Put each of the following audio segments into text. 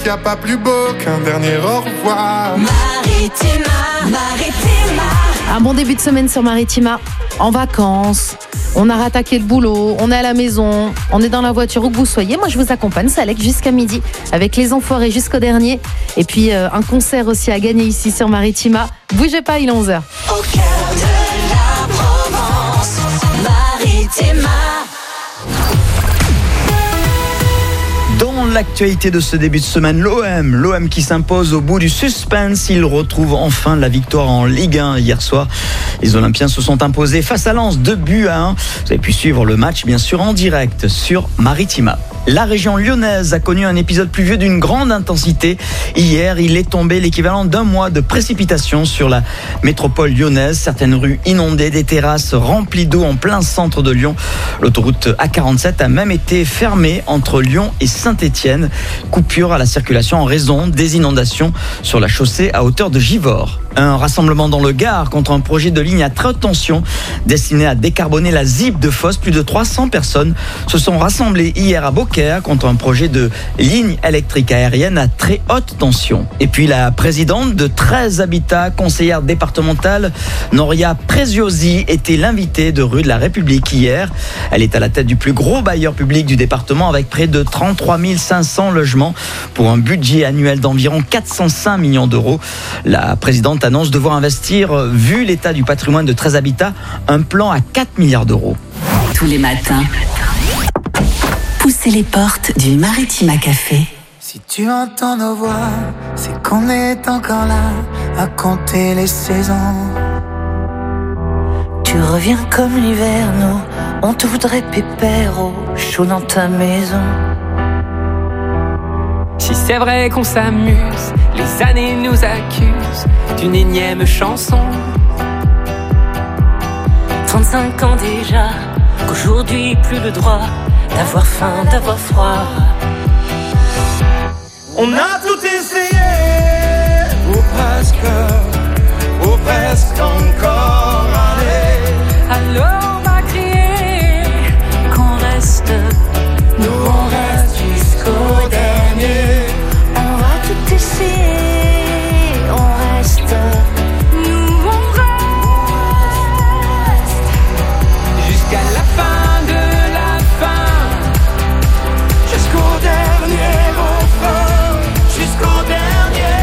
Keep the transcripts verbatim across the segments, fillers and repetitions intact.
qu'il n'y a pas plus beau qu'un dernier au revoir. Maritima, Maritima. Un bon début de semaine sur Maritima. En vacances, on a rattaqué le boulot, on est à la maison, on est dans la voiture où que vous soyez. Moi, je vous accompagne, c'est Alex jusqu'à midi, avec les enfoirés jusqu'au dernier. Et puis, euh, un concert aussi à gagner ici sur Maritima. Bougez pas, il est onze heures. Au cœur de la Provence, Maritima. Dans l'actualité de ce début de semaine, l'O M, l'O M qui s'impose au bout du suspense. Il retrouve enfin la victoire en Ligue un hier soir. Les Olympiens se sont imposés face à Lens, deux buts à un. Vous avez pu suivre le match bien sûr en direct sur Maritima. La région lyonnaise a connu un épisode pluvieux d'une grande intensité. Hier, il est tombé l'équivalent d'un mois de précipitations sur la métropole lyonnaise. Certaines rues inondées, des terrasses remplies d'eau en plein centre de Lyon. L'autoroute A quarante-sept a même été fermée entre Lyon et Saint-Étienne. Coupure à la circulation en raison des inondations sur la chaussée à hauteur de Givors. Un rassemblement dans le Gard contre un projet de ligne à très haute tension destiné à décarboner la Z I P de Fos. Plus de trois cents personnes se sont rassemblées hier à Beaucaire contre un projet de ligne électrique aérienne à très haute tension. Et puis la présidente de treize Habitat, conseillère départementale, Noria Preziosi, était l'invitée de Rue de la République hier. Elle est à la tête du plus gros bailleur public du département avec près de trente-trois mille cinq cents logements pour un budget annuel d'environ quatre cent cinq millions d'euros. La présidente annonce devoir investir, vu l'état du patrimoine de treize Habitat, un plan à quatre milliards d'euros. Tous les matins, poussez les portes du Maritima Café. Si tu entends nos voix, c'est qu'on est encore là à compter les saisons. Tu reviens comme l'hiver, nous, on te voudrait pépère au chaud dans ta maison. Si c'est vrai qu'on s'amuse, les années nous accusent d'une énième chanson. trente-cinq ans déjà, qu'aujourd'hui plus le droit d'avoir faim, d'avoir froid. On a tout essayé, ou presque, ou presque encore. Allez, Alors on va crier qu'on reste, nous on reste jusqu'au dernier. On va tout essayer, on reste, nous on reste jusqu'à la fin de la fin, jusqu'au dernier refrain, jusqu'au dernier.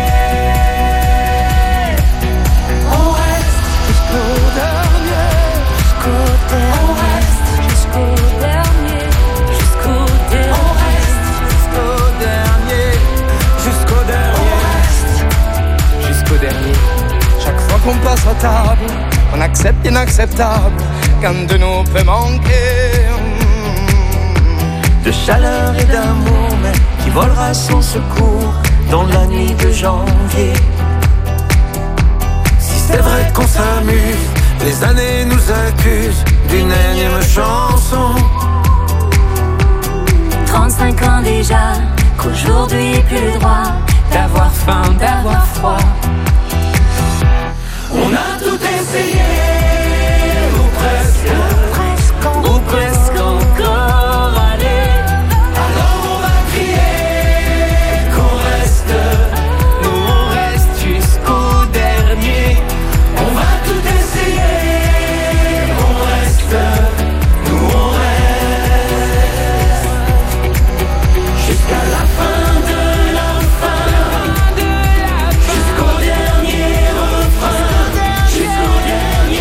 On reste jusqu'au dernier, jusqu'au dernier. On reste jusqu'au dernier, jusqu'au dernier. On reste jusqu'au dernier, jusqu'au dernier. jusqu'au dernier. Chaque fois qu'on passe à table, on accepte l'inacceptable quand de nous peut manquer. De chaleur et d'amour, mais qui volera sans secours dans la nuit de janvier. Si c'est vrai qu'on s'amuse, les années nous accusent d'une énième chanson. trente-cinq ans déjà, qu'aujourd'hui plus le droit D'avoir faim, d'avoir froid. On a tout essayé, ou presque, presque, ou presque encore. Allez, alors on va crier qu'on reste, Nous on reste jusqu'au dernier. on va tout essayer, on reste, nous on reste, jusqu'à la fin de la fin, jusqu'au dernier refrain, jusqu'au dernier.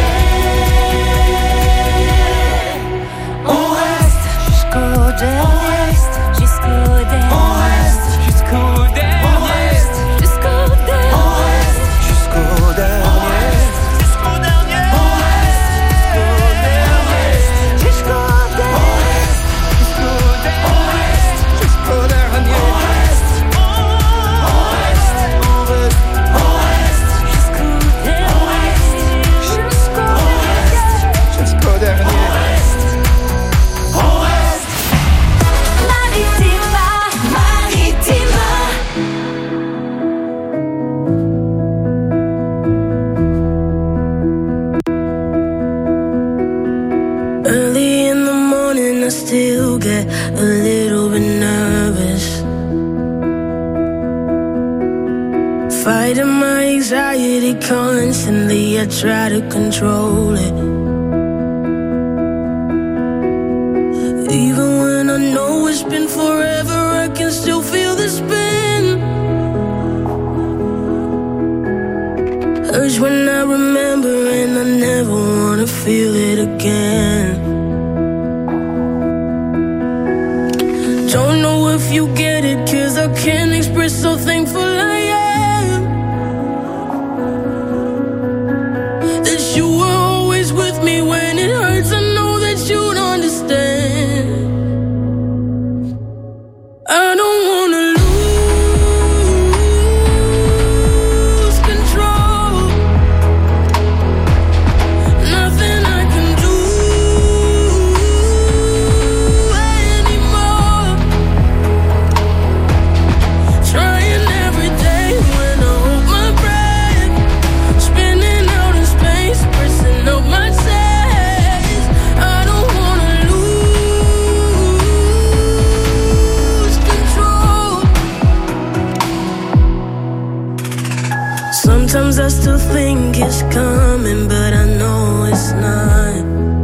On reste jusqu'au dernier, on reste jusqu'au dernier, on reste Jusqu'au dernier. on reste jusqu'au dernier, on reste jusqu'au dernier, jusqu'au dernier, on reste jusqu'au dernier, on reste jusqu'au dernier, on reste jusqu'au dernier, on reste on reste on reste on reste jusqu'au dernier, on reste jusqu'au Jusqu'au dernier. on reste. Maritima, Maritima. Early in the morning, I still get a little bit nervous. Fighting my anxiety constantly, I try to control it. Even when I know it's been forever, I can still feel the spin. Urge when I remember and I never wanna feel it again. Don't know if you get it, cause I can't express how thankful I am that you were always with me when it hurts. I know that you'd understand. I don't wanna lose control. Nothing I can do anymore. Trying every day when I hold my breath, spinning out in space, pressing up my chest. I don't wanna lose control. Sometimes I still think it's coming, but I know it's not.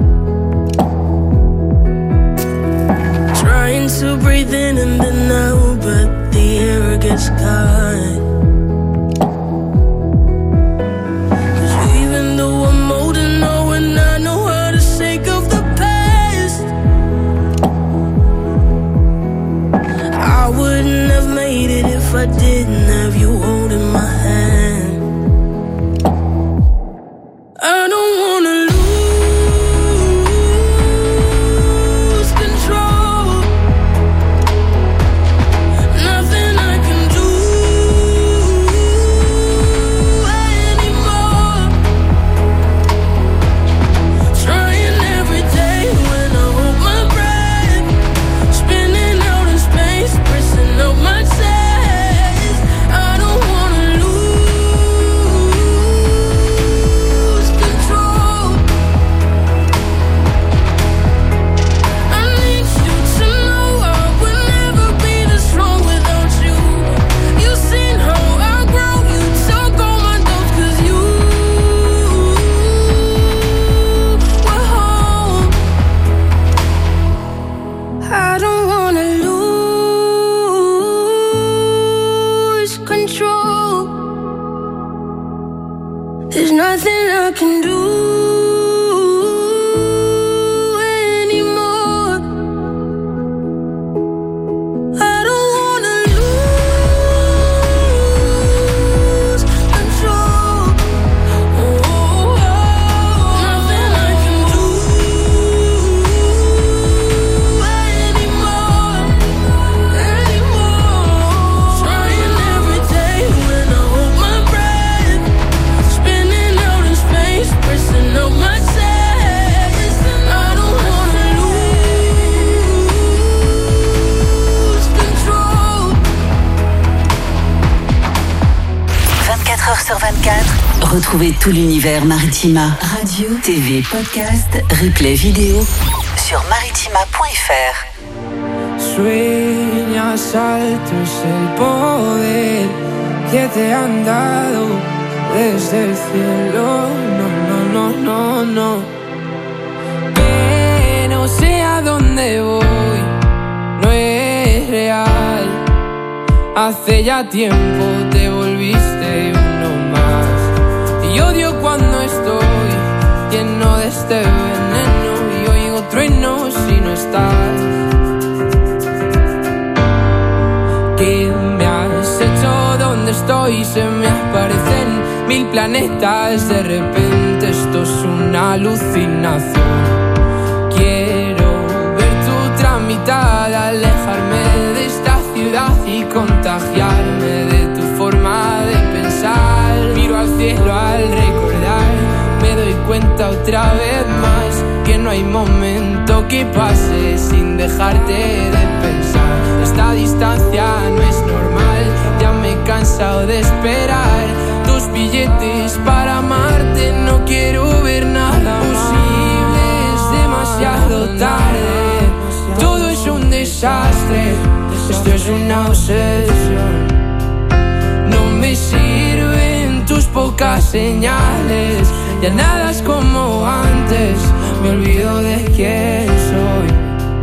Trying to breathe in and then out, but the air gets caught. 'Cause even though I'm older now and I know how to shake off the past, I wouldn't have made it if I didn't have you holding my hand. I don't wanna lose control. Nothing I can do anymore. Trying every day when I hold my breath, spinning out in space, pressing up my chest. I don't wanna lose control. I need you to know I would never be this strong without you. You've seen how I grow, you took all my doubts 'cause you were home. I don't wanna lose control. There's nothing I can do anymore. I don't wanna lose control. Oh, nothing I can do anymore. Anymore. Trying every day when I hold my breath, spinning out in space, pressing up my chest. I don't wanna lose control. vingt-quatre heures sur vingt-quatre, retrouvez tout l'univers Maritima. Radio, T V, podcast, replay vidéo sur maritima point f r. Sueñas alto es el poder que te han dado desde el cielo. No, no, no, no, no. Que no sé a dónde voy, no es real. Hace ya tiempo te volviste uno más. Y odio cuando estoy lleno de este veneno y oigo truenos si no estás. ¿Qué me has hecho? ¿Dónde estoy? Se me aparecen mil planetas. De repente esto es una alucinación. Quiero ver tu otra mitad, alejarme de esta ciudad y contagiarme de tu forma de pensar. Miro al cielo al recordar, me doy cuenta otra vez más que no hay momento que pase sin dejarte de pensar. Esta distancia no es normal, ya me he cansado de esperar tus billetes para amarte. No quiero ver nada posible, es demasiado tarde. Todo es un desastre, esto es una obsesión. No me sirve pocas señales. Ya nada es como antes, me olvido de quién soy.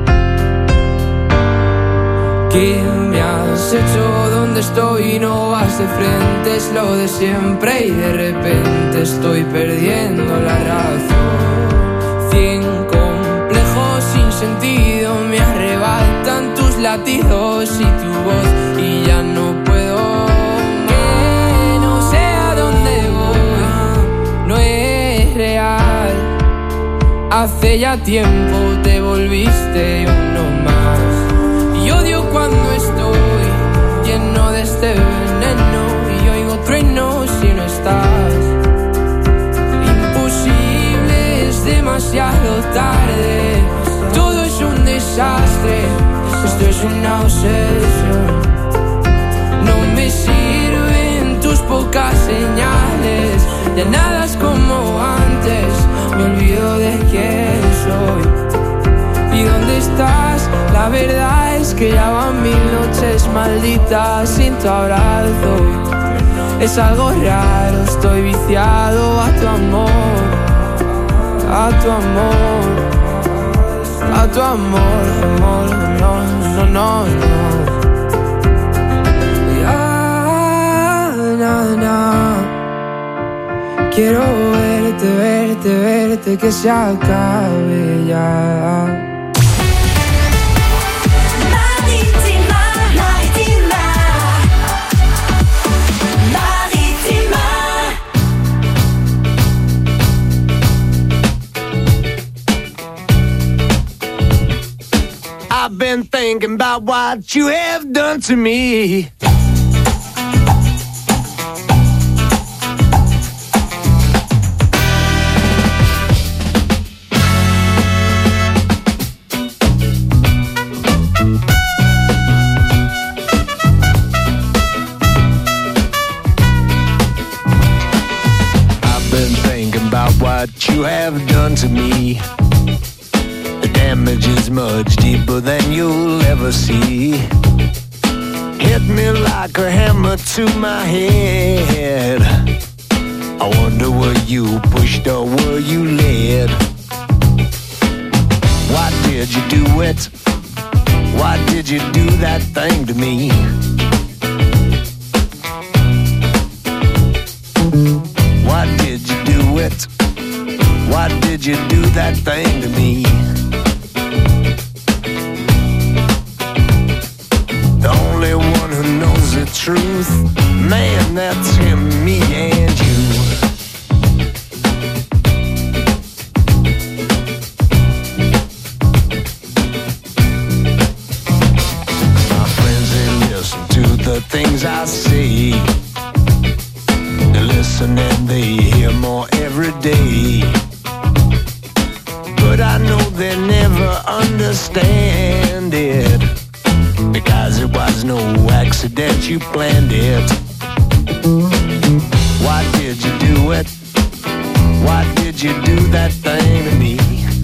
¿Qué me has hecho? ¿Dónde estoy? No vas de frente, es lo de siempre y de repente estoy perdiendo la razón. Cien complejos sin sentido me arrebatan tus latidos y tu voz y ya no puedo. Que no sé a dónde voy, no es real. Hace ya tiempo te volviste uno más. Y odio cuando estoy lleno de este veneno y oigo truenos si no estás. Imposible, es demasiado tarde. Todo es un desastre, esto es una obsesión. No me sirven tus pocas señales, ya nada es como antes, me olvido de quién soy. ¿Y dónde estás? La verdad es que ya van mil noches malditas sin tu abrazo. Es algo raro, estoy viciado a tu amor, a tu amor, a tu amor, amor, no, no, no, no. Ya, na, na. Quiero verte, verte, verte, que se acabe ya. I've been thinking about what you have done to me. I've been thinking about what you have done to me. Damage is much deeper than you'll ever see. Hit me like a hammer to my head. I wonder were you pushed or were you led? Why did you do it? Why did you do that thing to me? Why did you do it? Why did you do that thing to me? The only one who knows the truth, man, that's him, me and you. My friends, they listen to the things I say. They listen and they hear more every day. But I know they never understand it, because it was no accident, you planned it. Why did you do it? Why did you do that thing to me?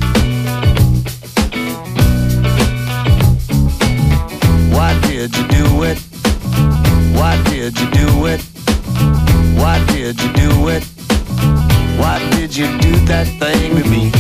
Why did you do it? Why did you do it? Why did you do it? Why did you do that thing to me?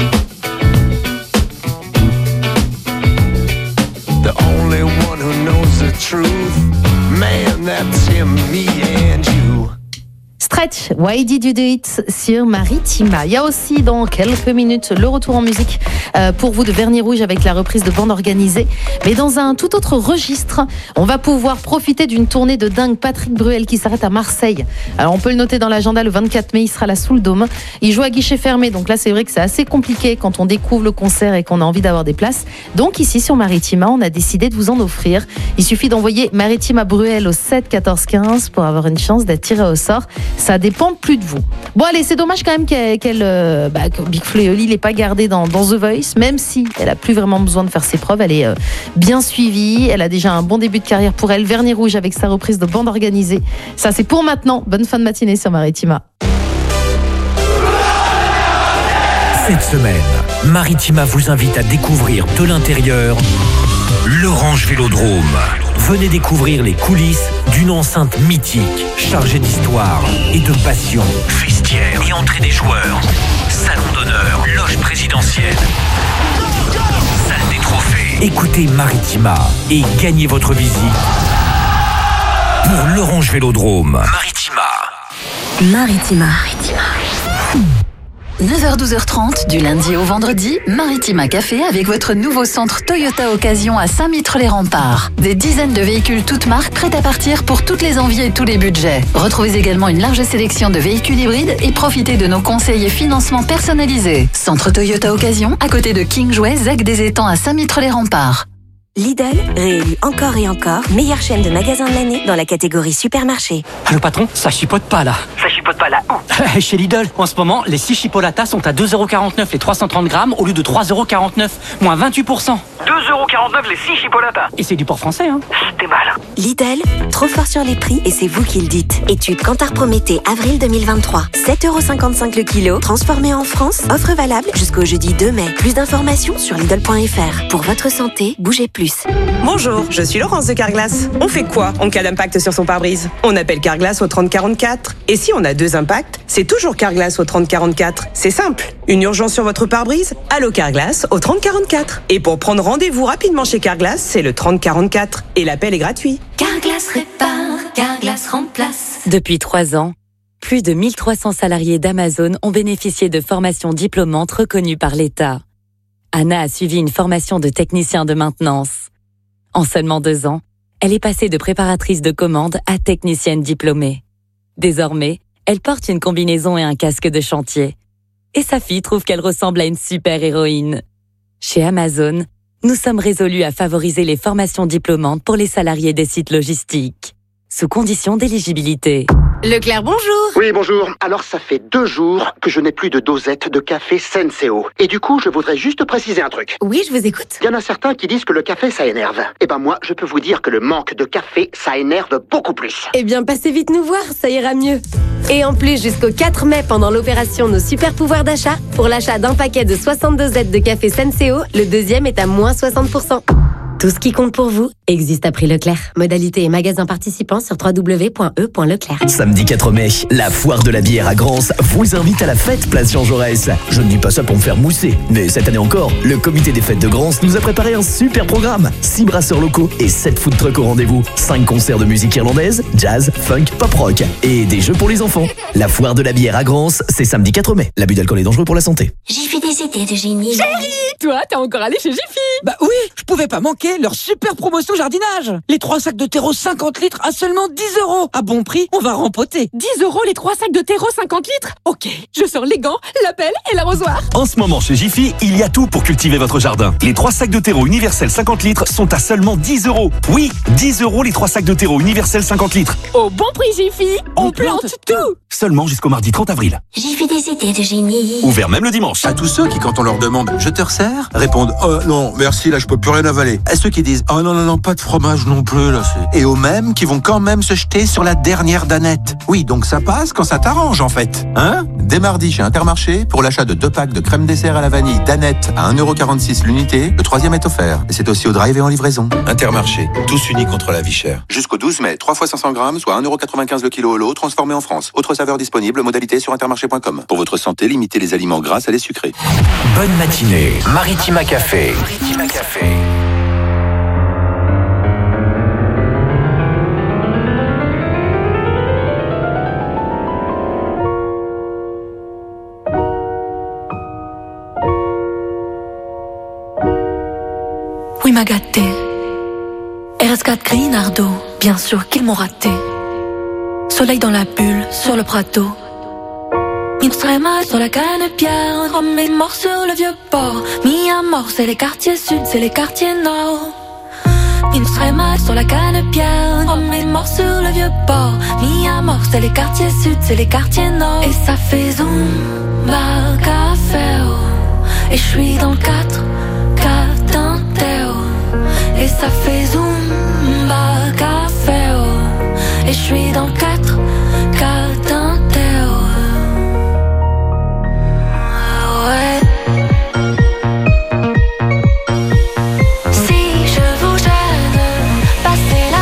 The only one who knows the truth, man, that's him, me and you. Stretch, Why Did You Do It sur Maritima. Il y a aussi dans quelques minutes le retour en musique euh, pour vous de Vernis Rouge avec la reprise de Bande Organisée. Mais dans un tout autre registre, on va pouvoir profiter d'une tournée de dingue. Patrick Bruel qui s'arrête à Marseille. Alors on peut le noter dans l'agenda, le vingt-quatre mai, il sera là sous le dôme. Il joue à guichet fermé, donc là c'est vrai que c'est assez compliqué quand on découvre le concert et qu'on a envie d'avoir des places. Donc ici sur Maritima, on a décidé de vous en offrir. Il suffit d'envoyer Maritima Bruel au sept quatorze quinze pour avoir une chance d'être tiré au sort. Ça dépend plus de vous. Bon allez, c'est dommage quand même qu'elle, qu'elle, euh, bah, que Big Flo et Oli l'ait pas gardée dans, dans The Voice, même si elle a plus vraiment besoin de faire ses preuves. Elle est euh, bien suivie, elle a déjà un bon début de carrière pour elle. Vernis Rouge avec sa reprise de Bande Organisée. Ça c'est pour maintenant. Bonne fin de matinée sur Maritima. Cette semaine, Maritima vous invite à découvrir de l'intérieur l'Orange Vélodrome. Venez découvrir les coulisses d'une enceinte mythique, chargée d'histoire et de passion. Vestiaire et entrée des joueurs. Salon d'honneur, loge présidentielle. Salle des trophées. Écoutez Maritima et gagnez votre visite pour l'Orange Vélodrome. Maritima. Maritima. neuf heures douze heures trente du lundi au vendredi, Maritima Café avec votre nouveau centre Toyota Occasion à Saint-Mittre-les-Remparts. Des dizaines de véhicules toutes marques prêts à partir pour toutes les envies et tous les budgets. Retrouvez également une large sélection de véhicules hybrides et profitez de nos conseils et financements personnalisés. Centre Toyota Occasion à côté de King Jouet, Zac des Étangs à Saint-Mittre-les-Remparts. Lidl, réélu encore et encore, meilleure chaîne de magasins de l'année dans la catégorie supermarché. Allô patron, ça chipote pas là. Ça chipote pas là où? Chez Lidl, en ce moment, les six chipolatas sont à deux euros quarante-neuf les trois cent trente grammes au lieu de trois euros quarante-neuf, moins vingt-huit pour cent. deux euros quarante-neuf les six chipolatas. Et c'est du port français, hein. C'était mal. Lidl, trop fort sur les prix et c'est vous qui le dites. Étude Kantar Prométhée, avril deux mille vingt-trois. sept euros cinquante-cinq le kilo, transformé en France, offre valable jusqu'au jeudi deux mai. Plus d'informations sur Lidl point F R. Pour votre santé, bougez plus. Bonjour, je suis Laurence de Carglass. On fait quoi en cas d'impact sur son pare-brise? On appelle Carglass au trente quarante-quatre. Et si on a deux impacts, c'est toujours Carglass au trente quarante-quatre. C'est simple. Une urgence sur votre pare-brise? Allô Carglass au trente quarante-quatre. Et pour prendre rendez-vous rapidement chez Carglass, c'est le trente quarante-quatre. Et l'appel est gratuit. Carglass répare, Carglass remplace. Depuis trois ans, plus de mille trois cents salariés d'Amazon ont bénéficié de formations diplômantes reconnues par l'État. Anna a suivi une formation de technicien de maintenance. En seulement deux ans, elle est passée de préparatrice de commande à technicienne diplômée. Désormais, elle porte une combinaison et un casque de chantier. Et sa fille trouve qu'elle ressemble à une super-héroïne. Chez Amazon, nous sommes résolus à favoriser les formations diplômantes pour les salariés des sites logistiques, sous condition d'éligibilité. Leclerc, bonjour. Oui, bonjour. Alors, ça fait deux jours que je n'ai plus de dosette de café Senseo. Et du coup, je voudrais juste préciser un truc. Oui, je vous écoute. Il y en a certains qui disent que le café, ça énerve. Eh ben moi, je peux vous dire que le manque de café, ça énerve beaucoup plus. Eh bien, passez vite nous voir, ça ira mieux. Et en plus, jusqu'au quatre mai, pendant l'opération Nos Super Pouvoirs d'achat, pour l'achat d'un paquet de soixante-deux dosettes de café Senseo, le deuxième est à moins soixante pour cent. Tout ce qui compte pour vous existe à prix Leclerc. Modalité et magasins participants sur w w w point e point leclerc. Samedi quatre mai, la foire de la bière à Grance vous invite à la fête Place Jean Jaurès. Je ne dis pas ça pour me faire mousser, mais cette année encore, le comité des fêtes de Grance nous a préparé un super programme. six brasseurs locaux et sept food trucks au rendez-vous. cinq concerts de musique irlandaise, jazz, funk, pop rock et des jeux pour les enfants. La foire de la bière à Grance, c'est samedi quatre mai. L'abus d'alcool est dangereux pour la santé. J'ai fait des idées de génie. Chérie, toi, t'es encore allé chez Jiffy? Bah oui, je pouvais pas manquer leur super promotion jardinage. Les trois sacs de terreau cinquante litres à seulement dix euros. À bon prix, on va rempoter. dix euros les trois sacs de terreau cinquante litres? Ok, je sors les gants, la pelle et l'arrosoir. En ce moment chez Jiffy, il y a tout pour cultiver votre jardin. Les trois sacs de terreau universel cinquante litres sont à seulement dix euros. Oui, dix euros les trois sacs de terreau universel cinquante litres. Au bon prix Jiffy, on, on plante, plante tout. Seulement jusqu'au mardi trente avril. J'ai fait des idées de génie. Ouvert même le dimanche. À tous ceux qui, quand on leur demande « Je te resserre ?» répondent « Oh non, merci, là je peux plus rien avaler ». À ceux qui disent « Oh non, non, non, pas de fromage non plus, là c'est... » Et aux mêmes qui vont quand même se jeter sur la dernière danette. Oui, donc ça passe quand ça t'arrange en fait. Hein? Dès mardi chez Intermarché, pour l'achat de deux packs de crème dessert à la vanille danette à un euro quarante-six l'unité, le troisième est offert. Et c'est aussi au drive et en livraison. Intermarché, tous unis contre la vie chère. Jusqu'au douze mai, trois fois cinq cents grammes, soit un euro quatre-vingt-quinze le kilo au lot, transformé en France. Autre saveur disponible, modalité sur intermarché point com. Pour votre santé, limitez les aliments gras à les sucrés. Bonne matinée, Maritima Café. Maritima Café. Oui, m'a gâté. R S quatre Grinardo, bien sûr qu'ils m'ont raté. Soleil dans la bulle, sur le prato. Il serait mal sur la canne-pierre, rhum et mort sur le vieux port. Mis à mort, c'est les quartiers sud, c'est les quartiers nord. Il serait mal sur la canne-pierre, rhum et mort sur le vieux port. Mis à mort, c'est les quartiers sud, c'est les quartiers nord. Et ça fait zumba, café, oh. Et je suis dans le quatre, quatre d'un Théo. Et ça fait zumba, café, oh. Et je suis dans le quatre, quatre d'un Théo. Ouais. Si je vous gêne, passez la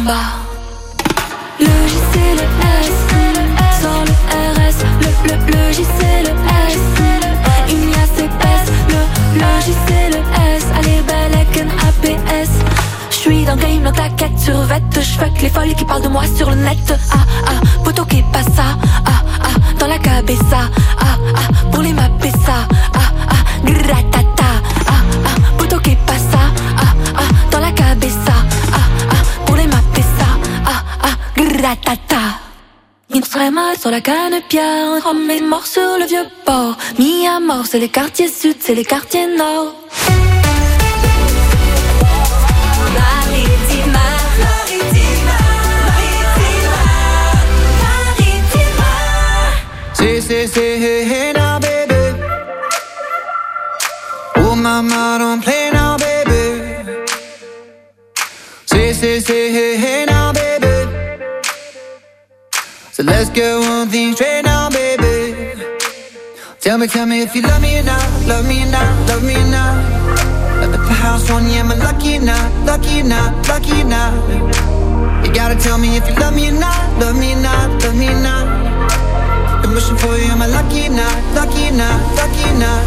rumba. Le J c'est le S, sans le R S. Le, le, le J c'est le S, il n'y a C P S. Le, le J c'est le S, allez belle avec un A P S. J'suis dans le game, dans ta quête sur vête. J'fuck les folles qui parlent de moi sur le net. Ah ah, poto que pasa. Ah ah, dans la cabeza. Ah ah, pour les mapper ça. Ah ah, gratata. Ah ah, poto que pasa. Ah ah, dans la cabeza. Ah ah, pour les mapper ça. Ah ah, gratata. Il serait mal sur la canne-pierre. Oh mais mort sur le vieux port. Mis à mort, c'est les quartiers sud, c'est les quartiers nord. Maritima, Maritima, Maritima, Maritima. Say, say, say, hey, hey now, baby. Oh, mama, don't play now, baby. Say, say, say, hey, hey now, baby. So let's get one thing straight now, baby. Tell me, tell me if you love me or not, love me or not, love me or not. At the house on you, am I lucky or not, lucky or not, lucky or not? You gotta tell me if you love me or not, love me or not, love me or not. Been wishing for you, am I lucky or not, lucky or not, lucky or not?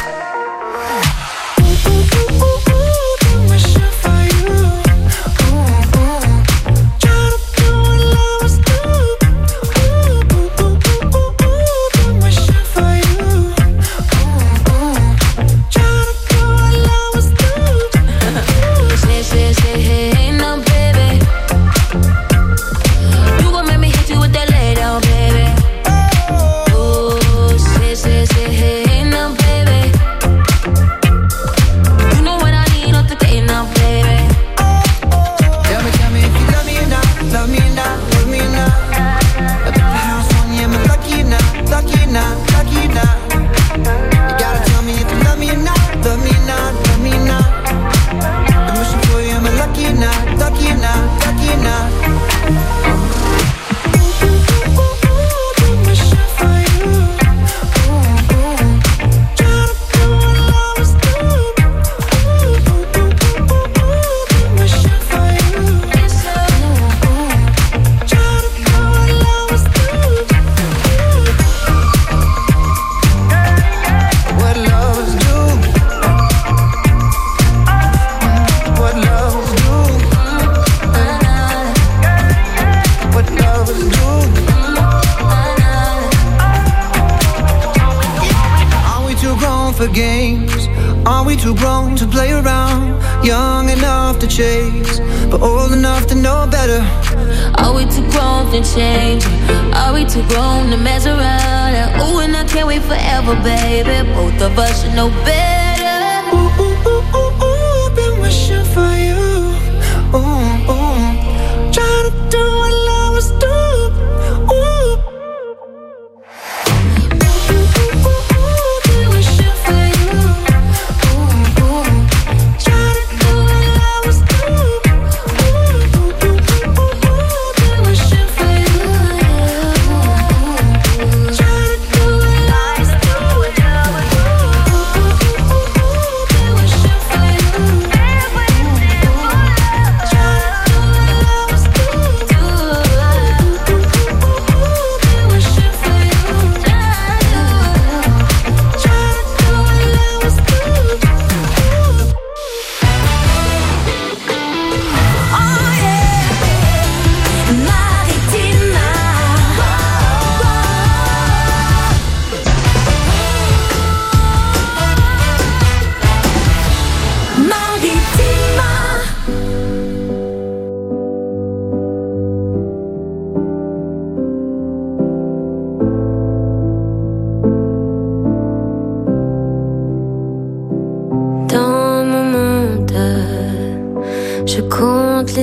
les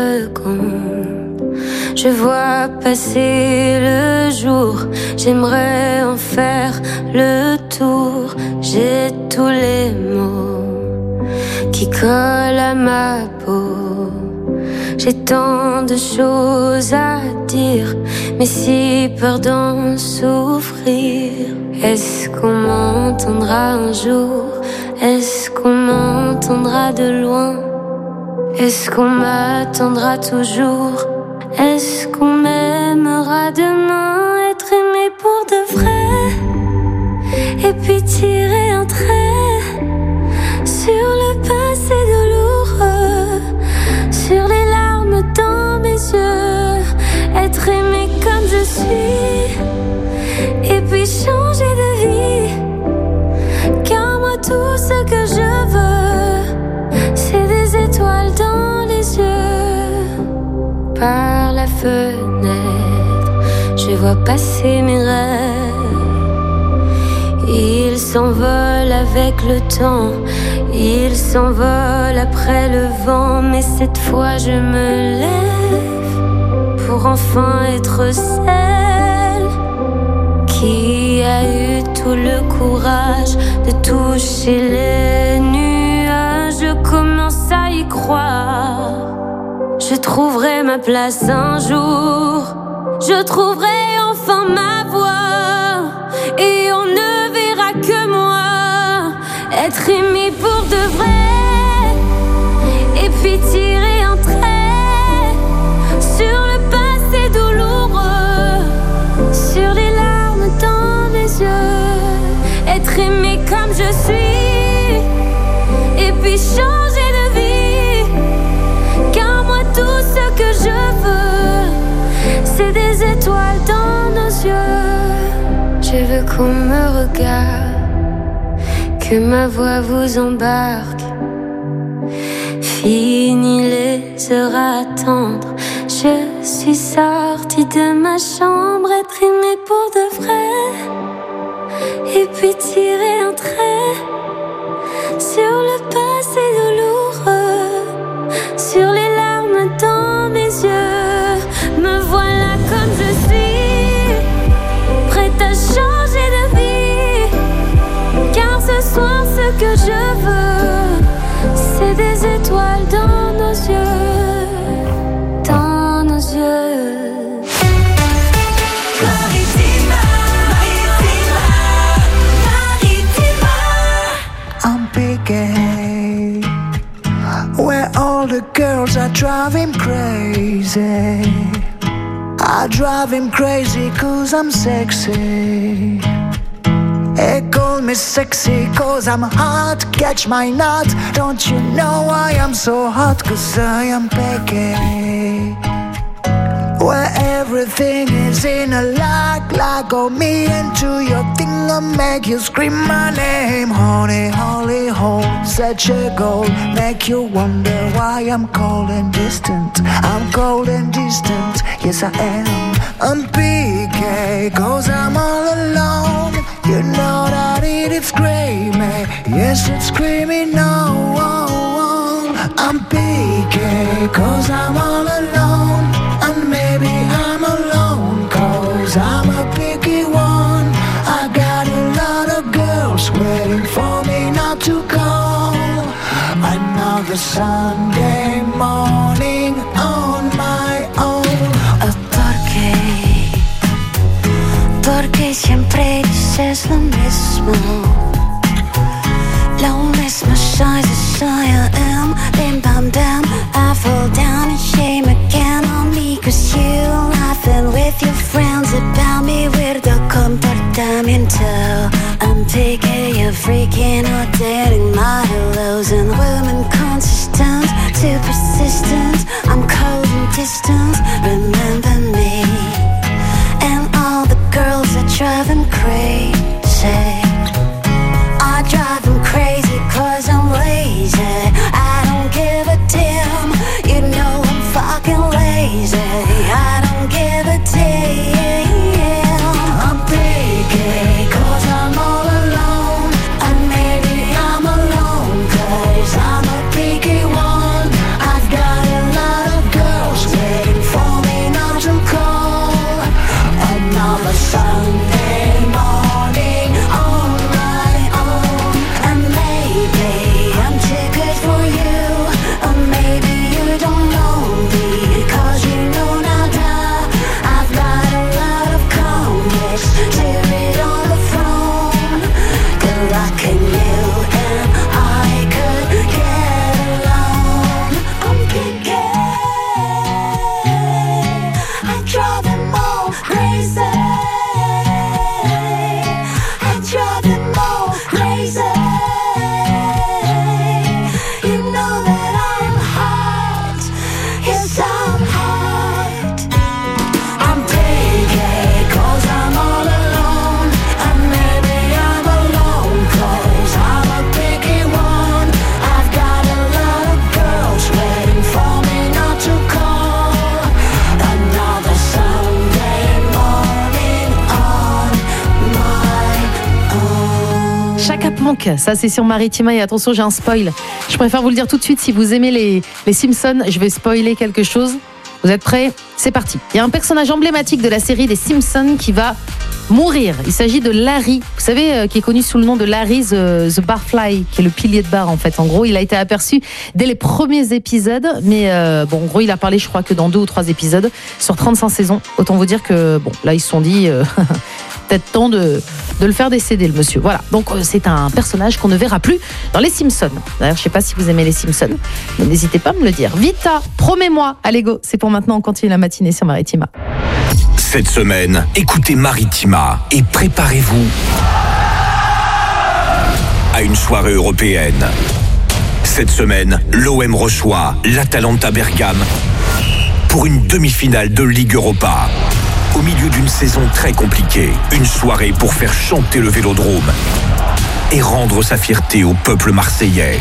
secondes. Je vois passer le jour, j'aimerais en faire le tour. J'ai tous les mots qui collent à ma peau. J'ai tant de choses à dire, mais si peur d'en souffrir. Est-ce qu'on m'entendra un jour? Est-ce qu'on m'entendra de loin? Est-ce qu'on m'attendra toujours? Est-ce qu'on m'aimera demain? Être aimé pour de vrai, et puis tirer un trait sur le passé douloureux, sur les larmes dans mes yeux. Être aimé comme je suis, et puis changer de vie. Car moi tout ce que je veux, c'est des étoiles dans les yeux. Par la fenêtre, je vois passer mes rêves. Ils s'envolent avec le temps, ils s'envolent après le vent. Mais cette fois je me lève pour enfin être celle qui a eu tout le courage de toucher les nuages. Je commence à y croire. Je trouverai ma place un jour. Je trouverai enfin ma voix. Et on ne verra que moi. Être aimé pour de vrai. Et puis tirer un trait sur le passé douloureux, sur les larmes dans mes yeux. Être aimé comme je suis, et puis changer de vie. Car moi tout ce que je veux, c'est des étoiles dans nos yeux. Je veux qu'on me regarde, que ma voix vous embarque. Fini les heures à attendre, je suis sortie de ma chambre. Être aimée pour de vrai, et puis tirer un trait sur le passé douloureux, sur les larmes dans mes yeux. Me voilà comme je suis, prête à changer de vie. Car ce soir ce que je veux, c'est des étoiles dans nos yeux, dans nos yeux. Maritima, Maritima, Maritima. I'm picking where all the girls are driving crazy. I drive him crazy cause I'm sexy. They call me sexy cause I'm hot. Catch my nut. Don't you know I am so hot? Cause I am picky, where everything is in a lock. Like go me into your thing and make you scream my name. Honey, holy hole, such a goal. Make you wonder why I'm cold and distant. I'm cold and distant, yes I am. I'm P K cause I'm all alone. You know that it is screaming, yes it's screaming no. I'm P K cause I'm all alone. And maybe I'm alone cause I'm a picky one. I got a lot of girls waiting for me not to go. Another Sunday morning on my own. Porque siempre dices lo mismo, lo mismo. Size as I am, bim bam bam. I fall down and shame again on me. Cause you laughing with your friends about me. Weirdo comportamiento. I'm picky, you're freaking or dating my hellos. And women consistent, too persistent. I'm cold and distant, remember me. And all the girls are driving crazy. I drive them crazy cause I'm lazy. I don't give a damn, you know I'm fucking lazy. I don't give a damn. I'm picky cause I'm all alone. And maybe I'm alone cause I'm a picky one. I've got a lot of girls waiting for me Frank, ça c'est sur Maritima et attention j'ai un spoil. Je préfère vous le dire tout de suite, si vous aimez les, les Simpsons, je vais spoiler quelque chose. Vous êtes prêts ? C'est parti. Il y a un personnage emblématique de la série des Simpsons qui va mourir. Il s'agit de Larry, vous savez, euh, qui est connu sous le nom de Larry the, the Barfly, qui est le pilier de bar en fait. En gros, il a été aperçu dès les premiers épisodes, mais euh, bon, en gros, il a parlé, je crois, que dans deux ou trois épisodes sur trente-cinq saisons. Autant vous dire que bon, là, ils se sont dit. Euh, peut-être temps de, de le faire décéder, le monsieur. Voilà, donc euh, c'est un personnage qu'on ne verra plus dans les Simpsons. D'ailleurs, je ne sais pas si vous aimez les Simpsons, mais n'hésitez pas à me le dire. Vita, promets-moi, allez go, c'est pour maintenant, on continue la matinée sur Maritima. Cette semaine, écoutez Maritima et préparez-vous à une soirée européenne. Cette semaine, l'O M reçoit l'Atalanta Bergame pour une demi-finale de Ligue Europa. Au milieu d'une saison très compliquée, une soirée pour faire chanter le Vélodrome et rendre sa fierté au peuple marseillais.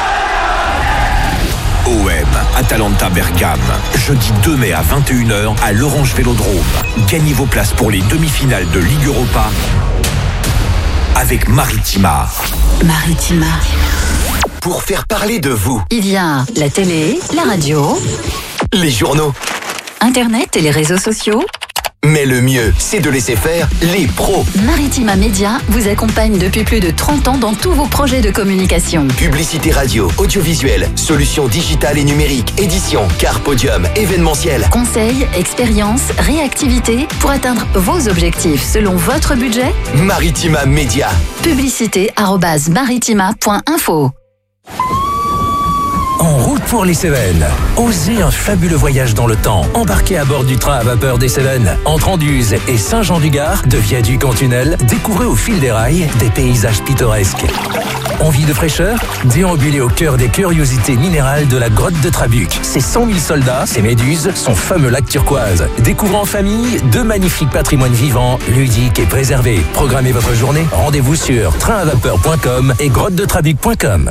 O M, Atalanta Bergame, jeudi deux mai à vingt et une heures à l'Orange Vélodrome. Gagnez vos places pour les demi-finales de Ligue Europa avec Maritima. Maritima. Pour faire parler de vous, Il y a la télé, la radio, les journaux. Internet et les réseaux sociaux. Mais le mieux, c'est de laisser faire les pros. Maritima Média vous accompagne depuis plus de trente ans dans tous vos projets de communication. Publicité radio, audiovisuelle, solutions digitales et numériques, édition, car podium, événementiel. Conseils, expériences, réactivité pour atteindre vos objectifs selon votre budget. Maritima Média. Publicité arobase maritima point info. En route pour les Cévennes. Osez un fabuleux voyage dans le temps. Embarquez à bord du train à vapeur des Cévennes. Entre Anduze et Saint-Jean-du-Gard, de viaduc en tunnel, découvrez au fil des rails des paysages pittoresques. Envie de fraîcheur ? Déambulez au cœur des curiosités minérales de la grotte de Trabuc. Ses cent mille soldats, ses méduses, son fameux lac turquoise. Découvrez en famille deux magnifiques patrimoines vivants, ludiques et préservés. Programmez votre journée. Rendez-vous sur train à vapeur point com et grotte de trabuc point com.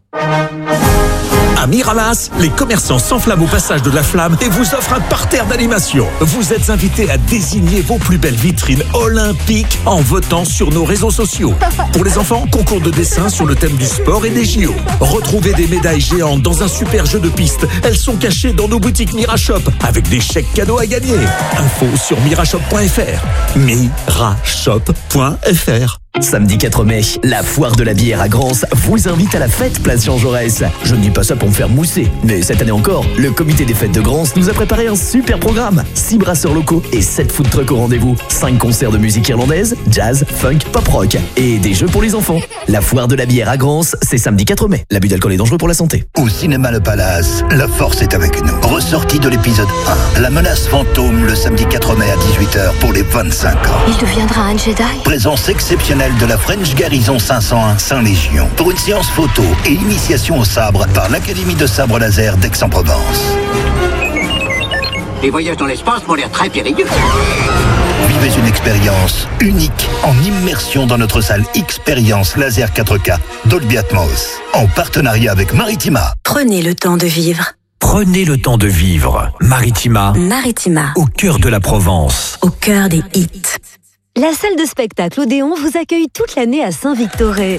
À Miramas, les commerçants s'enflamment au passage de la flamme et vous offrent un parterre d'animation. Vous êtes invités à désigner vos plus belles vitrines olympiques en votant sur nos réseaux sociaux. Pour les enfants, concours de dessin sur le thème du sport et des J O. Retrouvez des médailles géantes dans un super jeu de piste. Elles sont cachées dans nos boutiques Mirashop avec des chèques cadeaux à gagner. Info sur mirashop point f r. mirashop point f r. Samedi quatre mai, la foire de la bière à Grance vous invite à la fête Place Jean Jaurès. Je ne dis pas ça pour me faire mousser, mais cette année encore, le comité des fêtes de Grance nous a préparé un super programme. six brasseurs locaux et sept food trucks au rendez-vous. cinq concerts de musique irlandaise, jazz, funk, pop rock et des jeux pour les enfants. La foire de la bière à Grance, c'est samedi quatre mai. L'abus d'alcool est dangereux pour la santé. Au cinéma Le Palace, la force est avec nous. Ressorti de l'épisode un, la menace fantôme le samedi quatre mai à dix-huit heures pour les vingt-cinq ans. Il deviendra un Jedi. Présence exceptionnelle de la French Garrison cinq cent un Saint-Légion pour une séance photo et initiation au sabre par l'Académie de sabre laser d'Aix-en-Provence. Les voyages dans l'espace m'ont l'air très périlleux. Vivez une expérience unique en immersion dans notre salle Expérience Laser quatre K Dolby Atmos en partenariat avec Maritima. Prenez le temps de vivre. Prenez le temps de vivre. Maritima, Maritima, au cœur de la Provence. au cœur des hits. La salle de spectacle Odéon vous accueille toute l'année à Saint-Victoré.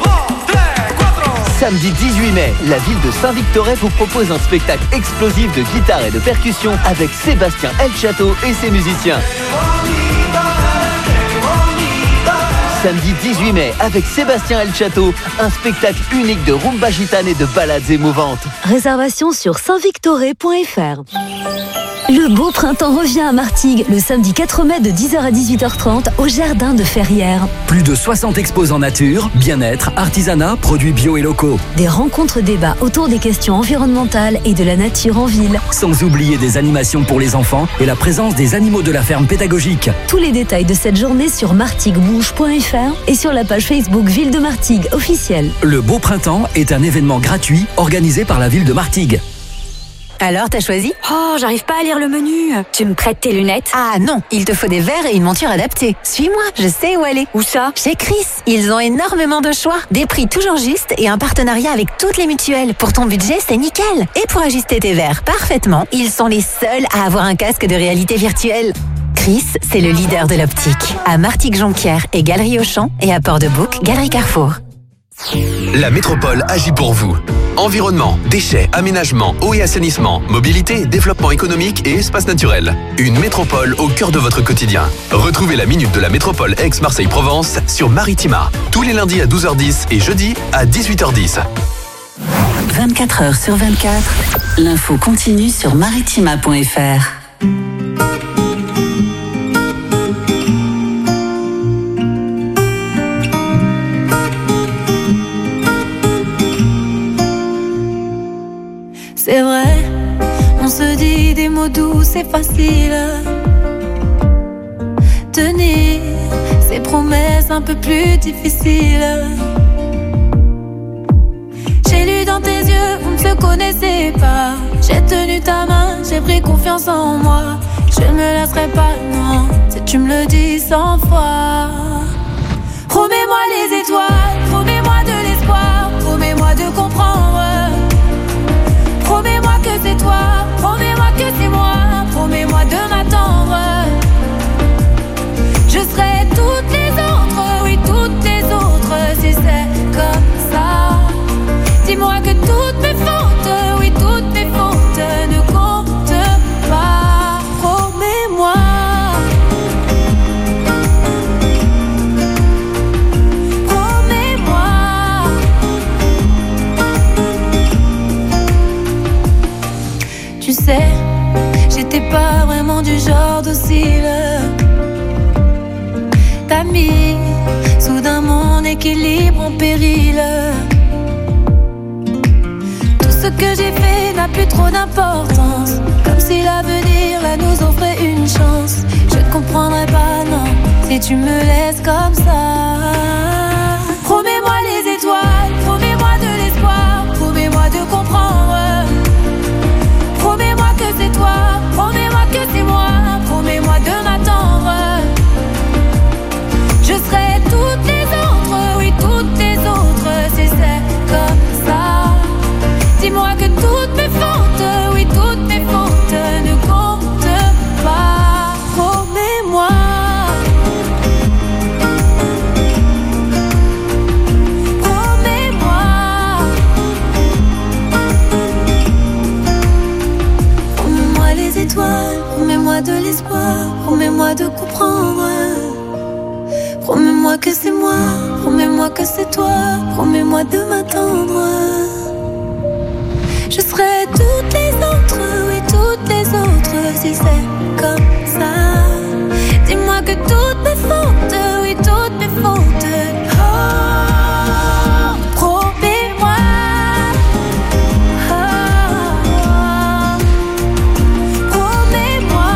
Samedi dix-huit mai, la ville de Saint-Victoré vous propose un spectacle explosif de guitare et de percussion avec Sébastien Elchateau et ses musiciens. Samedi dix-huit mai, avec Sébastien Elchateau, un spectacle unique de rumba gitane et de ballades émouvantes. Réservation sur saint victoré point f r. Le beau printemps revient à Martigues le samedi quatre mai de dix heures à dix-huit heures trente au jardin de Ferrières. Plus de soixante exposants nature, bien-être, artisanat, produits bio et locaux. Des rencontres débats autour des questions environnementales et de la nature en ville. Sans oublier des animations pour les enfants et la présence des animaux de la ferme pédagogique. Tous les détails de cette journée sur martigues bouge point f r et sur la page Facebook Ville de Martigues officielle. Le beau printemps est un événement gratuit organisé par la ville de Martigues. Alors, t'as choisi? Oh, j'arrive pas à lire le menu. Tu me prêtes tes lunettes? Ah non, il te faut des verres et une monture adaptée. Suis-moi, je sais où aller. Où ça? Chez Chris. Ils ont énormément de choix, des prix toujours justes et un partenariat avec toutes les mutuelles. Pour ton budget, c'est nickel. Et pour ajuster tes verres parfaitement, ils sont les seuls à avoir un casque de réalité virtuelle. Chris, c'est le leader de l'optique. À Martigues-Jonquière et Galerie Auchan et à Port-de-Bouc, Galerie Carrefour. La métropole agit pour vous. Environnement, déchets, aménagement, eau et assainissement, mobilité, développement économique et espace naturel. Une métropole au cœur de votre quotidien. Retrouvez la minute de la métropole Aix-Marseille-Provence sur Maritima. Tous les lundis à douze heures dix et jeudi à dix-huit heures dix. vingt-quatre heures sur vingt-quatre, l'info continue sur maritima point f r. C'est vrai, on se dit des mots doux, c'est facile. Tenir ces promesses un peu plus difficiles. J'ai lu dans tes yeux, on ne se connaissait pas. J'ai tenu ta main, j'ai pris confiance en moi. Je ne me laisserai pas, non, si tu me le dis cent fois. Promets-moi les étoiles, promets-moi de l'espoir, promets-moi de comprendre. Promets-moi que c'est toi, promets-moi que c'est moi, promets-moi de m'attendre. Je serai toutes les autres, oui toutes les autres, si c'est comme ça. Dis-moi que toutes mes fautes, oui toutes mes fautes ne comptent pas. Promets-moi. Promets-moi. Tu sais, j'étais pas vraiment du genre docile. T'as mis soudain mon équilibre en péril. Tout ce que j'ai fait n'a plus trop d'importance. Comme si l'avenir là nous offrait une chance. Je ne comprendrai pas, non, si tu me laisses comme ça. Promets-moi les étoiles, promets-moi de l'espoir, promets-moi de comprendre. Promets-moi que c'est toi, promets-moi que c'est moi, promets-moi de m'attendre. Je serai toutes les autres, oui toutes les autres, si c'est comme ça. Dis-moi que toutes mes fautes, oui toutes mes fautes ne comptent pas. Promets-moi. Promets-moi. Promets-moi les étoiles, promets-moi de l'espoir, promets-moi de comprendre. Promets-moi que c'est moi, promets-moi que c'est toi, promets-moi de m'attendre. Je serai toutes les autres, oui toutes les autres, si c'est comme ça. Dis-moi que toutes mes fautes, oui toutes mes fautes. Oh, promets-moi. Oh, promets-moi.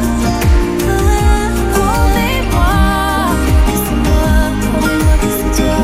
Promets-moi.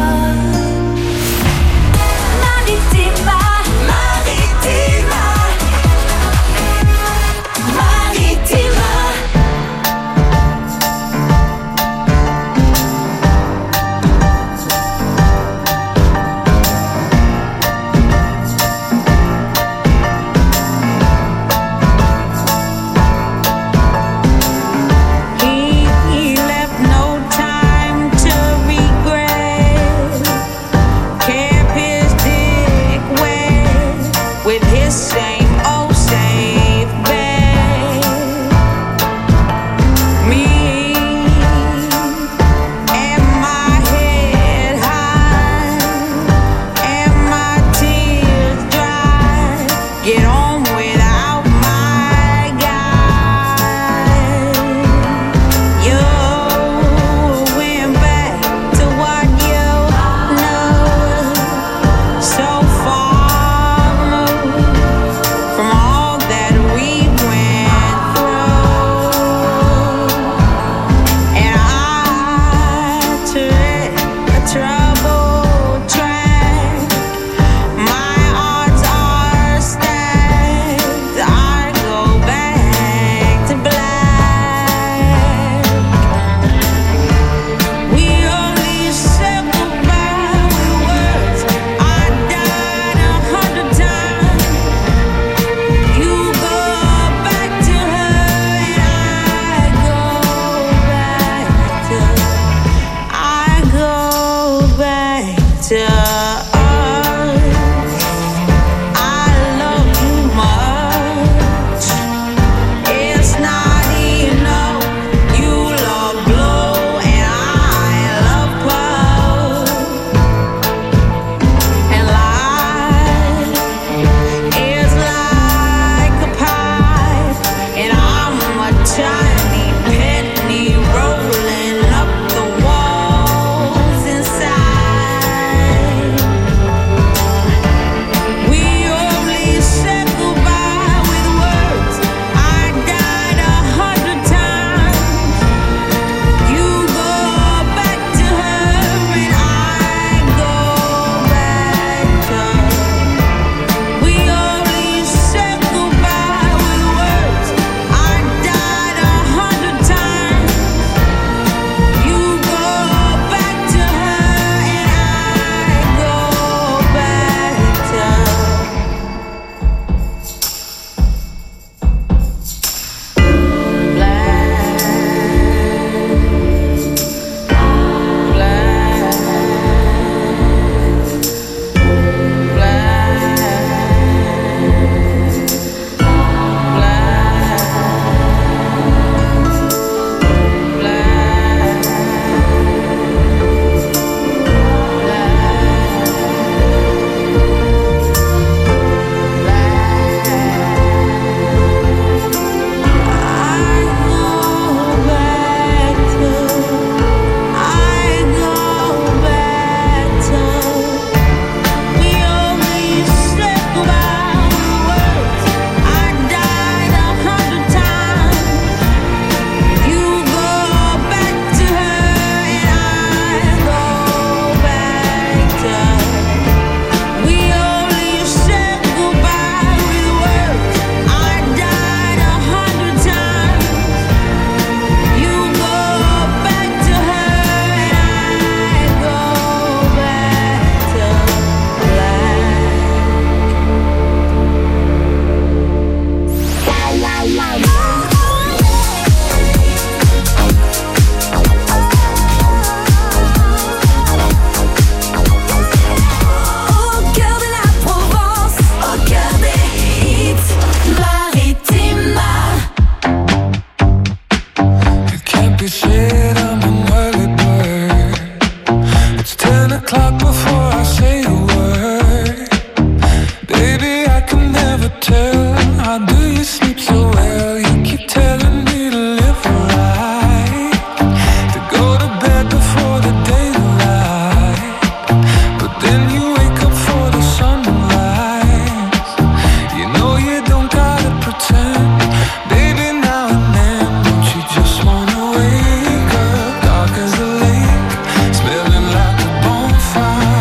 Smelling like a bonfire.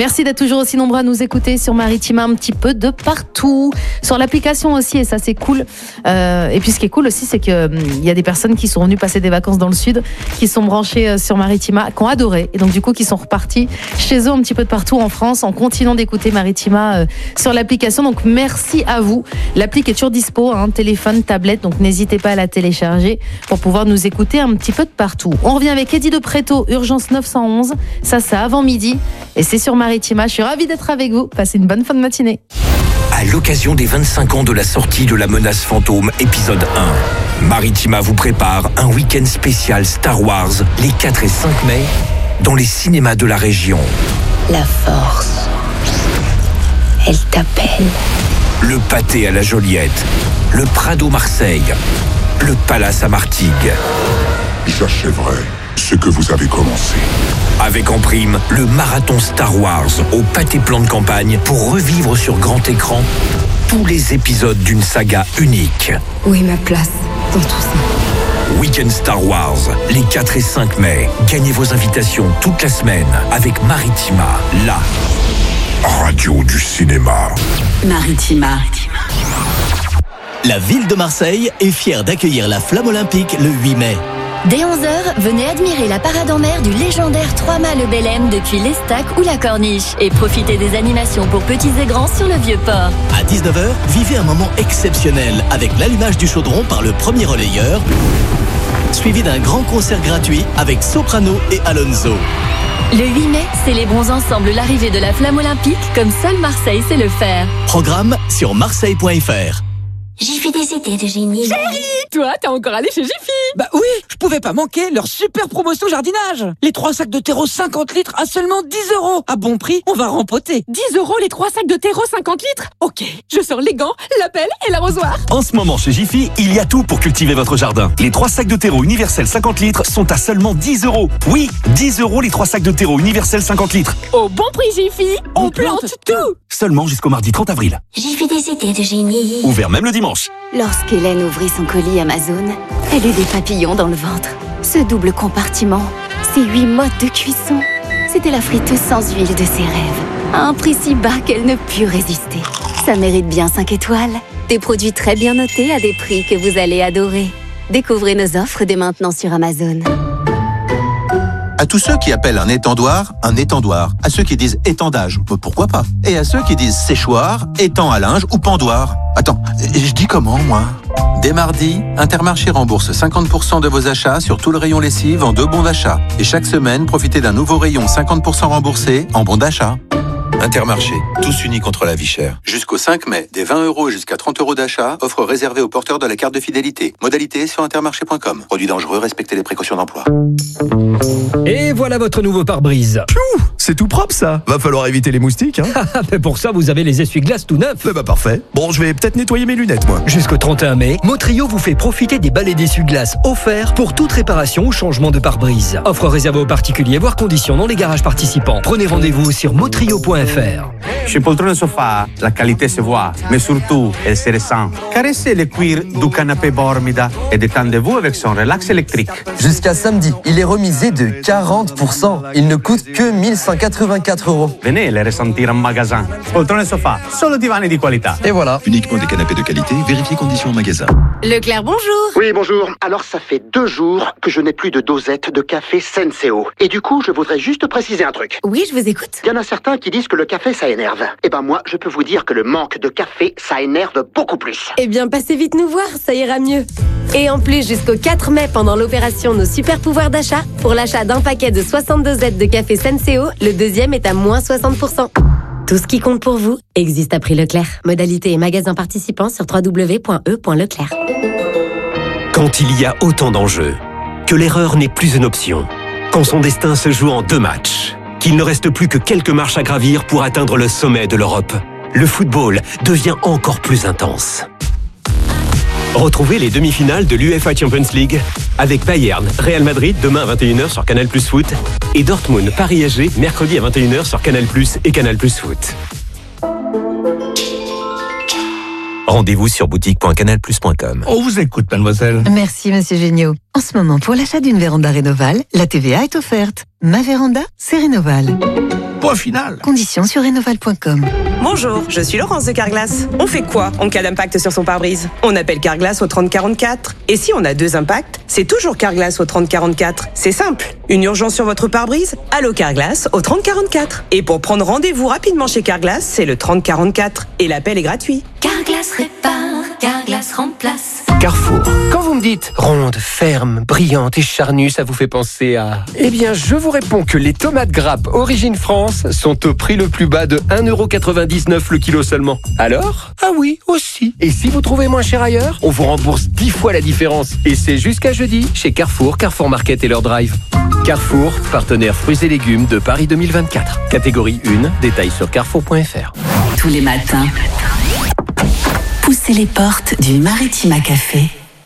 Merci d'être toujours aussi nombreux à nous écouter sur Maritima, un petit peu de partout. Sur l'application aussi, et ça c'est cool. Euh, et puis ce qui est cool aussi, c'est qu'il hum, y a des personnes qui sont venues passer des vacances dans le sud, qui sont branchées euh, sur Maritima, qui ont adoré. Et donc du coup, qui sont repartis chez eux un petit peu de partout en France, en continuant d'écouter Maritima euh, sur l'application. Donc merci à vous. L'appli est toujours dispo, hein, téléphone, tablette, donc n'hésitez pas à la télécharger pour pouvoir nous écouter un petit peu de partout. On revient avec Eddie de Préto, Urgence neuf cent onze. Ça, c'est avant midi. Et c'est sur Maritima. Je suis ravie d'être avec vous. Passez une bonne fin de matinée. À l'occasion des vingt-cinq ans de la sortie de La Menace Fantôme, épisode un, Maritima vous prépare un week-end spécial Star Wars les quatre et cinq mai dans les cinémas de la région. La force, elle t'appelle. Le Pâté à la Joliette, le Prado Marseille, le Palace à Martigues. J'achèverai ce que vous avez commencé. Avec en prime le marathon Star Wars au Pâté Plan de Campagne pour revivre sur grand écran tous les épisodes d'une saga unique. Où est ma place dans tout ça? Week-end Star Wars, les quatre et cinq mai. Gagnez vos invitations toute la semaine avec Maritima, la radio du cinéma. Maritima. La ville de Marseille est fière d'accueillir la Flamme Olympique le huit mai. Dès onze heures, venez admirer la parade en mer du légendaire trois-mâts le Belém depuis l'Estac ou la Corniche et profitez des animations pour petits et grands sur le Vieux-Port. À dix-neuf heures, vivez un moment exceptionnel avec l'allumage du chaudron par le premier relayeur, suivi d'un grand concert gratuit avec Soprano et Alonso. Le huit mai, célébrons ensemble l'arrivée de la Flamme Olympique comme seul Marseille sait le faire. Programme sur marseille point f r. Jiffy des idées de génie. Chérie, toi, t'es encore allé chez Jiffy? Bah oui, je pouvais pas manquer leur super promotion jardinage. Les trois sacs de terreau cinquante litres à seulement dix euros. À bon prix, on va rempoter. dix euros les trois sacs de terreau cinquante litres? Ok, je sors les gants, la pelle et l'arrosoir. En ce moment, chez Jiffy, il y a tout pour cultiver votre jardin. Les trois sacs de terreau universel cinquante litres sont à seulement dix euros. Oui, dix euros les trois sacs de terreau universel cinquante litres. Au bon prix Jiffy, on, on plante, plante tout. Seulement jusqu'au mardi trente avril. Jiffy des idées de génie. Ouvert même le dimanche. Lorsqu'Hélène ouvrit son colis Amazon, elle eut des papillons dans le ventre. Ce double compartiment, ces huit modes de cuisson, c'était la friteuse sans huile de ses rêves. À un prix si bas qu'elle ne put résister. Ça mérite bien cinq étoiles. Des produits très bien notés à des prix que vous allez adorer. Découvrez nos offres dès maintenant sur Amazon. À tous ceux qui appellent un étendoir, un étendoir. À ceux qui disent étendage, pourquoi pas. Et à ceux qui disent séchoir, étang à linge ou pendoir. Attends, je dis comment, moi? Dès mardi, Intermarché rembourse cinquante pour cent de vos achats sur tout le rayon lessive en deux bons d'achat. Et chaque semaine, profitez d'un nouveau rayon cinquante pour cent remboursé en bons d'achat. Intermarché, tous unis contre la vie chère. Jusqu'au cinq mai, des vingt euros jusqu'à trente euros d'achat, offre réservée aux porteurs de la carte de fidélité. Modalité sur intermarché point com. Produit dangereux, respectez les précautions d'emploi. Et voilà votre nouveau pare-brise. Piou, c'est tout propre ça. Va falloir éviter les moustiques. Hein. Mais pour ça, vous avez les essuie-glaces tout neufs. Eh bah parfait. Bon, je vais peut-être nettoyer mes lunettes, moi. Jusqu'au trente et un mai, Motrio vous fait profiter des balais d'essuie-glaces offerts pour toute réparation ou changement de pare-brise. Offre réservée aux particuliers, voire conditions dans les garages participants. Prenez rendez-vous sur motrio point f r. Chez Poltrone Sofa, la qualité se voit, mais surtout, elle se ressent. Caressez le cuir du canapé Bormida et détendez-vous avec son relax électrique. Jusqu'à samedi, il est remisé de quarante pour cent. Il ne coûte que mille cent quatre-vingt-quatre euros. Venez le ressentir en magasin. Poltrone Sofa, solo divani di qualità. Et voilà. Uniquement des canapés de qualité, vérifiez conditions en magasin. Leclerc, bonjour. Oui, bonjour. Alors, ça fait deux jours que je n'ai plus de dosette de café Senseo. Et du coup, je voudrais juste préciser un truc. Oui, je vous écoute. Il y en a certains qui disent que le café, ça énerve. Eh ben moi, je peux vous dire que le manque de café, ça énerve beaucoup plus. Eh bien, passez vite nous voir, ça ira mieux. Et en plus, jusqu'au quatre mai, pendant l'opération Nos Super Pouvoirs d'achat, pour l'achat d'un paquet de soixante-deux Z de café Senseo, le deuxième est à moins soixante pour cent. Tout ce qui compte pour vous existe à prix Leclerc. Modalité et magasin participants sur w w w point e point leclerc. Quand il y a autant d'enjeux, que l'erreur n'est plus une option, quand son destin se joue en deux matchs, qu'il ne reste plus que quelques marches à gravir pour atteindre le sommet de l'Europe, le football devient encore plus intense. Retrouvez les demi-finales de l'UEFA Champions League avec Bayern, Real Madrid demain à vingt et une heures sur Canal Plus Foot et Dortmund, Paris S G mercredi à vingt et une heures sur Canal Plus et Canal Plus Foot. Rendez-vous sur boutique point canal plus point com. On vous écoute, mademoiselle. Merci, monsieur Géniaud. En ce moment, pour l'achat d'une véranda Rénoval, la T V A est offerte. Ma véranda, c'est Rénoval. Point final. Conditions sur rénoval point com. Bonjour, je suis Laurence de Carglass. On fait quoi en cas d'impact sur son pare-brise? On appelle Carglass au trente quarante-quatre. Et si on a deux impacts, c'est toujours Carglass au trente quarante-quatre. C'est simple. Une urgence sur votre pare-brise? Allô Carglass au trente quarante-quatre. Et pour prendre rendez-vous rapidement chez Carglass, c'est le trente quarante-quatre. Et l'appel est gratuit. Carglass répare, Carglass remplace. Carrefour. Quand vous me dites ronde, ferme, brillante et charnue, ça vous fait penser à... Eh bien, je vous réponds que les tomates grappes Origine France sont au prix le plus bas de un euro quatre-vingt-dix-neuf le kilo seulement. Alors? Ah oui, aussi. Et si vous trouvez moins cher ailleurs, on vous rembourse dix fois la différence. Et c'est jusqu'à jeudi chez Carrefour, Carrefour Market et leur drive. Carrefour, partenaire fruits et légumes de Paris deux mille vingt-quatre. Catégorie un, détails sur carrefour point f r. Tous les matins, poussez les portes du Maritima Café.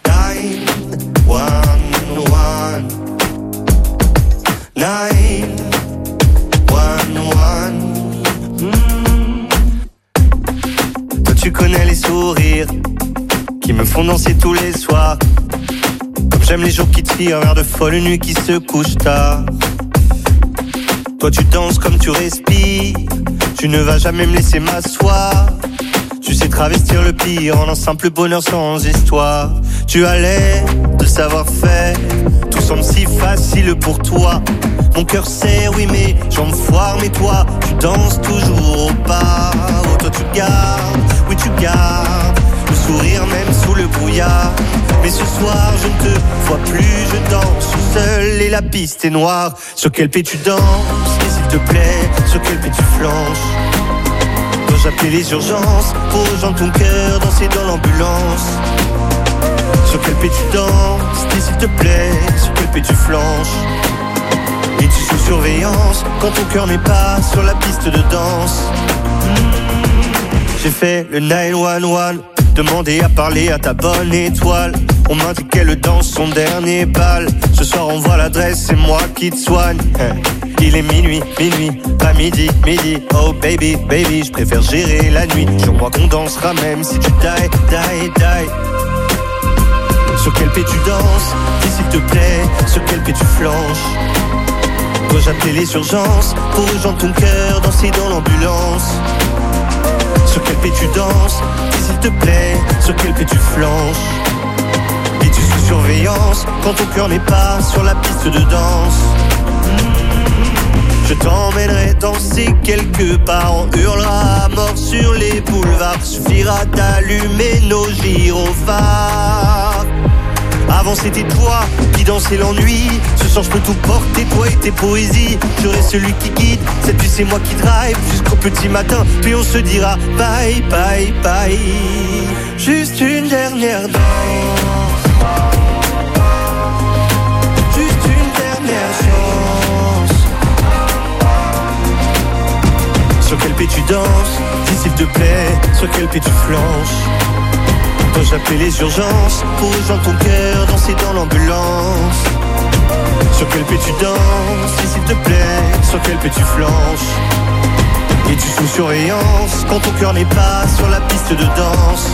Toi tu connais les sourires qui me font danser tous les soirs. Comme j'aime les jours qui tirent vers de folles nuits qui se couchent tard. Toi tu danses comme tu respires, tu ne vas jamais me laisser m'asseoir. Tu sais travestir le pire en un simple bonheur sans histoire. Tu as l'air de savoir-faire, tout semble si facile pour toi. Mon cœur sait, oui mais j'en me foire, mais toi tu danses toujours au pas. Oh toi tu gardes, oui tu gardes le sourire même sous le brouillard. Mais ce soir je ne te vois plus, je danse seul et la piste est noire. Sur quel pied tu danses, et s'il te plaît, sur quel pied tu flanches? Dois-je appeler les urgences pour rejoindre ton cœur, danser dans l'ambulance? Sur quel pied tu danses, et s'il te plaît, sur quel pied tu flanches? Es-tu sous surveillance quand ton cœur n'est pas sur la piste de danse? J'ai fait le neuf un un, demandé à parler à ta bonne étoile. On m'indique qu'elle danse son dernier bal. Ce soir on voit l'adresse, c'est moi qui te soigne. Il est minuit, minuit, pas midi, midi. Oh baby, baby, je préfère gérer la nuit. Je crois qu'on dansera même si tu die, die, die. Sur quel pied tu danses, dis s'il te plaît, sur quel pied tu flanches? Dois-je appeler les urgences pour rejoindre ton cœur, danser dans l'ambulance? Sur quel pied tu danses, dis s'il te plaît, sur quel pied tu flanches? Es-tu sous surveillance quand ton cœur n'est pas sur la piste de danse? Je t'emmènerai danser quelque part, on hurlera à mort sur les boulevards. Suffira d'allumer nos gyrophares. Avant c'était toi qui dansais l'ennui. Ce soir je peux tout porter, toi et tes poésies. Je reste celui qui guide, cette nuit c'est moi qui drive jusqu'au petit matin, puis on se dira bye bye bye. Juste une dernière danse, juste une dernière chance. Sur quel pied tu danses, dis s'il te plaît, sur quel pied tu flanches? Dois-je appeler les urgences pour rejoindre ton cœur, danser dans l'ambulance? Sur quel pied tu danses, dis s'il te plaît, sur quel pied tu flanches? Es-tu sous surveillance quand ton cœur n'est pas sur la piste de danse?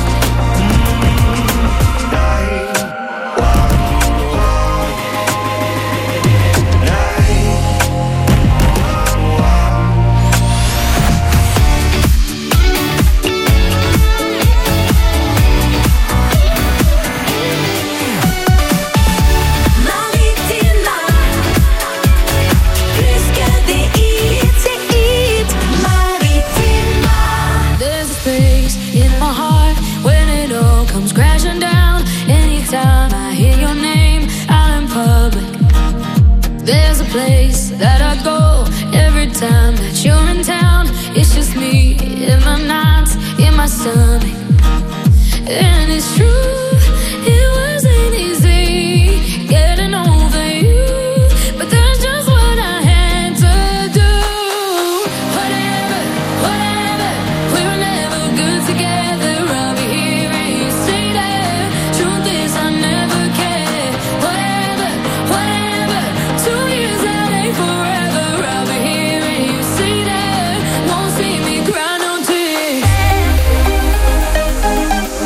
Place that I go every time that you're in town. It's just me in my nights, in my stomach. And it's true, it wasn't easy getting over you, but that's just what I had to do. Whatever, whatever, we were never good together. I'll be here and you say that. Truth is I never cared. Whatever, whatever, two years forever, I'll be here and you see that. Won't see me cry no tears.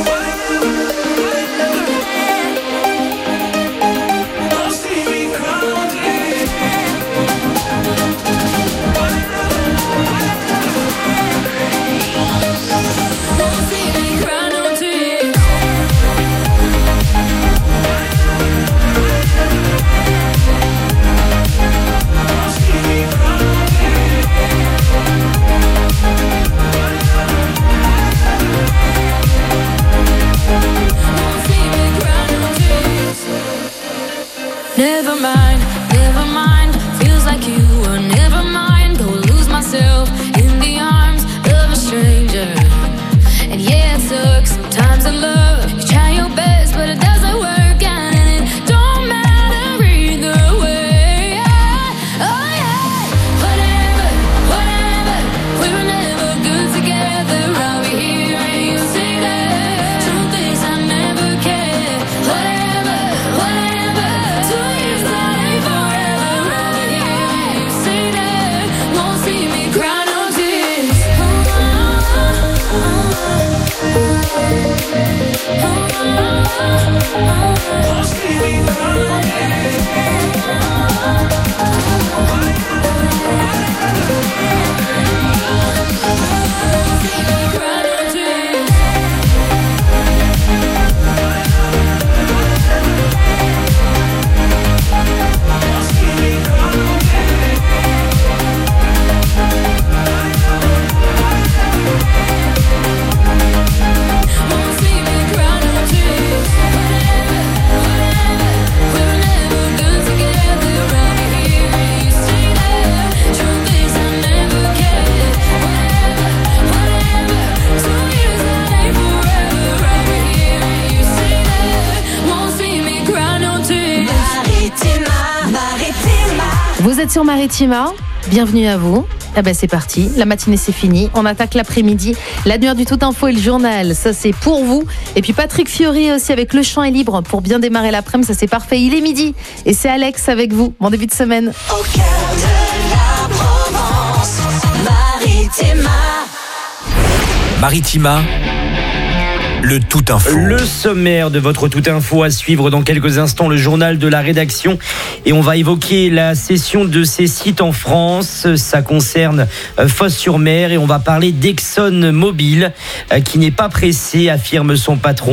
Vous êtes sur Maritima, bienvenue à vous. Eh ben c'est parti, la matinée c'est fini, on attaque l'après-midi, la nuit du tout info et le journal, ça c'est pour vous. Et puis Patrick Fiori aussi avec Le Champ est libre pour bien démarrer l'après-midi, ça c'est parfait, il est midi. Et c'est Alex avec vous, bon début de semaine. Au cœur de la Provence, Maritima. Maritima, le tout info. Le sommaire de votre tout info à suivre dans quelques instants, le journal de la rédaction. Et on va évoquer la cession de ces sites en France. Ça concerne Fos-sur-Mer et on va parler d'ExxonMobil qui n'est pas pressé, affirme son patron.